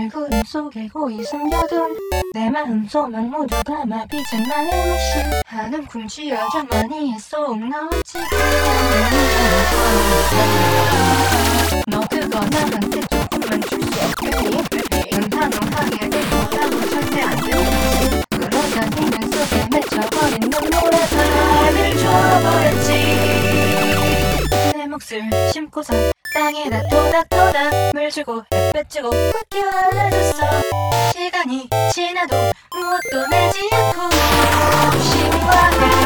늘 구름 속에 고이 숨겨둔 내 마음속만 모두 담아 빚은 나의 몫이 한음 굶주려 많이 속 넣지 너 그거 나한테 조금만 줄 수 없겠니? 넌 단호하게 내보라고 절대 안 되지 그러다 인연 속에 맺혀버린 눈물에 발을 줘버렸지 내 몫을 심고서 땅에다 토닥토닥 물 주고 햇볕 주고 웃겨 안아줬어 시간이 지나도 무엇도 내지 않고 심이 와해